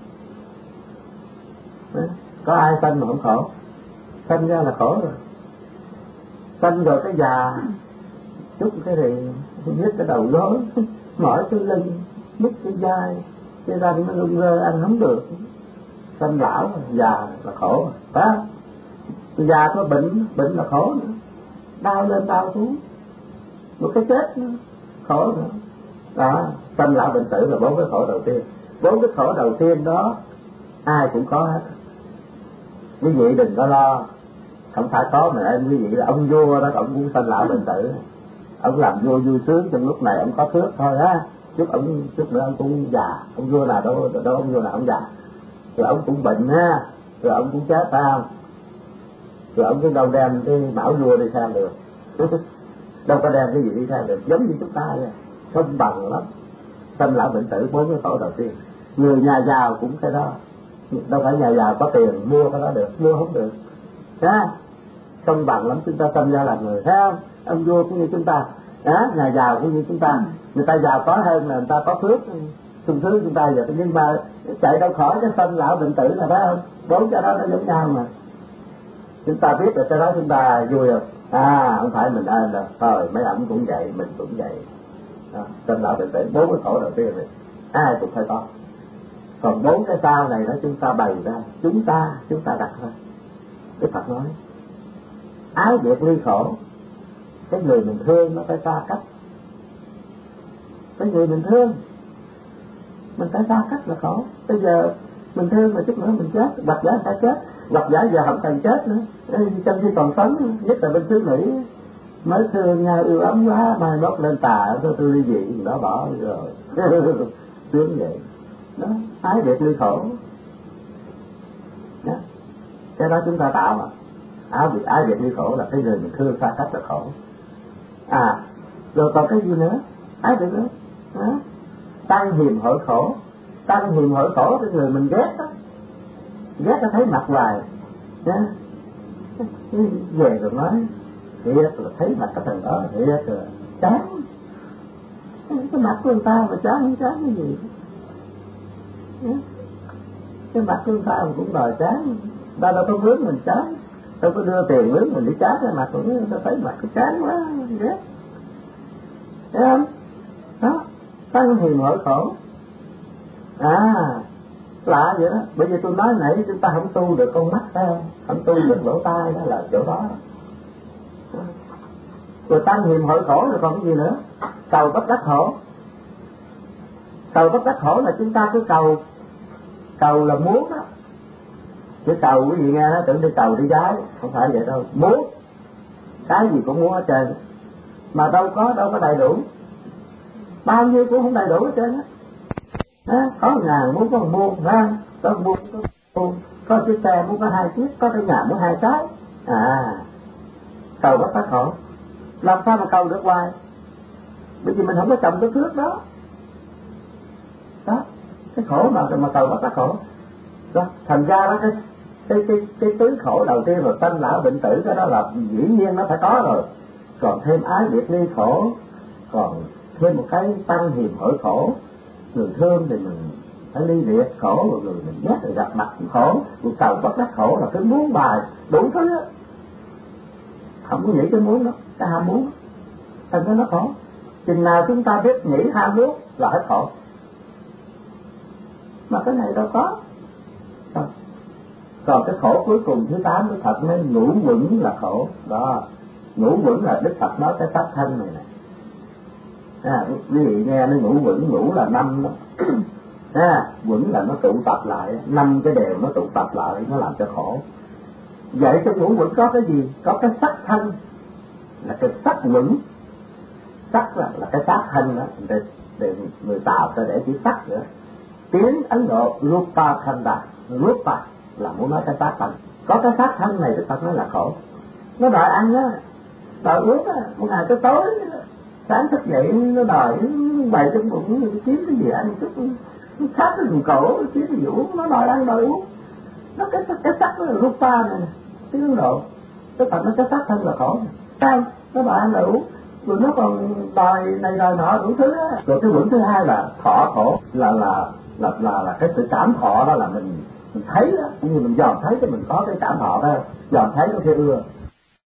Có ai sanh mà không khổ. Sanh ra là khổ rồi. Sanh rồi cái già, chút cái thì nhức cái đầu gối, mỏi cái lưng, nhức cái vai, cái răng nó rung rơ, ăn không được. Sanh lão, già là khổ. Phải không? Già có bệnh, bệnh là khổ nữa. Đau lên đau xuống. Một cái chết nữa, khổ nữa. Đó, sanh lão bệnh tử là bốn cái khổ đầu tiên. Bốn cái khổ đầu tiên đó ai cũng có hết. Quý vị đừng có lo, không phải có mà em quý vị là ông vua đó, ông cũng sanh lão bệnh tử. Ông làm vua vui sướng trong lúc này ông có phước thôi á, chút ông chút nữa ông cũng già. Ông vua nào đâu đâu ông vua nào ông già. Rồi ông cũng bệnh ha, rồi ông cũng chết phải không? Rồi ông cũng đâu đem cái bảo vua đi theo được. Đâu có đem cái gì đi theo được, giống như chúng ta vậy, không bằng lắm. Sanh lão bệnh tử bốn cái khổ đầu tiên. Người nhà giàu cũng cái đó, đâu phải nhà giàu có tiền mua cái đó được, mua không được. Ha? Không bằng lắm, chúng ta sanh ra là người, thấy không? Ông vua cũng như chúng ta, đó, nhà giàu cũng như chúng ta. Người ta giàu có hơn là người ta có phước sung sướng chúng ta vậy, nhưng mà chạy đâu khỏi cái sanh lão bệnh tử là phải không? Bốn cái đó nó giống nhau mà. Chúng ta biết được cái đó chúng ta vui rồi. À, không phải mình ơn đâu, thôi mấy ổng cũng vậy, mình cũng vậy. Sanh lão bệnh tử, bốn cái khổ đầu tiên này ai cũng phải có. Còn bốn cái sau này đó chúng ta bày ra, chúng ta chúng ta đặt ra. Đức Phật nói ái biệt ly khổ. Cái người mình thương nó phải xa cách. Cái người mình thương mình phải xa cách là khổ. Bây giờ mình thương mà chút nữa mình chết, hoặc giả phải chết, hoặc giả giờ không cần chết nữa, trong khi còn sống, nhất là bên xứ Mỹ mới thương nhau yêu ấm quá, mai mốt lên tà tôi tôi ly dị đó bỏ rồi. Sướng vậy đó, ái biệt ly khổ đó. Cái đó chúng ta tạo mà. Ái biệt, ái biệt ly khổ là cái người mình thương xa cách là khổ. À rồi còn cái gì nữa? Ái biệt nữa đó. Tăng hiềm hội khổ. Tăng hiềm hội khổ cái người mình ghét đó, ghét nó thấy mặt hoài đó. Về rồi nói thiệt là thấy mặt cái thằng đó thiệt rồi chán, Cái mặt của người ta mà chán không chán cái gì? Cái mặt của người ta mà cũng đòi chán. Ta đâu có mướn mình chán, đâu có đưa tiền mướn mình đi chán cái mặt của người ta, thấy mặt cái chán quá ghét. Thấy không? Đó, tăng hiền hội khổ. À, lạ vậy đó. Bởi vì tôi nói nãy chúng ta không tu được con mắt phải không? Không tu được lỗ tai, đó là chỗ đó. Rồi tăng hiền hội khổ rồi còn cái gì nữa? Cầu bất đắc khổ. Cầu bất đắc khổ là chúng ta cứ cầu. Cầu là muốn đó. Chứ cầu quý vị nghe nó tưởng đi cầu đi gái, không phải vậy đâu. Muốn, cái gì cũng muốn hết trơn, mà đâu có đâu có đầy đủ, bao nhiêu cũng không đầy đủ hết trơn á. À, có một ngàn muốn có một muôn, phải không? Có một muôn, có một muôn, có chiếc xe muốn có hai chiếc, có cái nhà muốn hai cái. À, cầu bất đắc khổ. Làm sao mà cầu được hoài? Bởi vì mình không có trồng cái phước đó. Đó, cái khổ mà mà cầu bất đắc khổ. Đó, thành ra đó cái cái cái cái tứ khổ đầu tiên là sanh lão bệnh tử, cái đó là dĩ nhiên nó phải có rồi. Còn thêm ái biệt ly khổ, còn thêm một cái tăng hiềm hội khổ. Người thương thì mình phải ly biệt khổ, rồi người mình ghét rồi gặp mặt cũng khổ, rồi cầu bất đắc khổ là cứ muốn bài đủ thứ á. Không có nghĩ cái muốn đó, cái ham muốn, thành ra nó khổ. Chừng nào chúng ta biết nghĩ ham muốn là hết khổ. Mà cái này đâu có. Không. Còn cái khổ cuối cùng thứ tám, cái thật mới ngũ quẩn là khổ. Đó, ngũ quẩn là Đức Phật nói cái pháp thân này này. À, quý vị nghe nó ngũ quẩn, ngũ là năm đó. À, quẩn là nó tụ tập lại, năm cái đều nó tụ tập lại, nó làm cho khổ. Vậy trong ngũ quẩn có cái gì? Có cái sắc thân, là cái sắc quẩn. Sắc là, là cái xác thân đó, để, để người Tàu ta để chữ sắc nữa. Tiếng Ấn Độ Rupa Khanda, Rupa là muốn nói cái xác thân. Có cái xác thân này Đức Phật nói là khổ. Nó đòi ăn á, đòi uống á, một ngày tới tối sáng thức dậy nó đòi bày trong bụng kiếm cái gì ăn chút, nó sát cái vùng cổ kiếm cái gì uống, nó đòi ăn đòi uống. Nó cái cái sắc đó là Rupa này, tiếng Ấn Độ. Đức Phật nói cái xác thân là khổ. Sao? Nó đòi ăn đòi uống, rồi nó còn đòi này đòi nọ đủ thứ á. Rồi cái vững thứ hai là thọ khổ, là là là là là cái sự cảm thọ đó, là mình mình thấy đó, như mình dòm thấy cái mình có cái cảm thọ đó, dòm thấy nó sẽ ưa,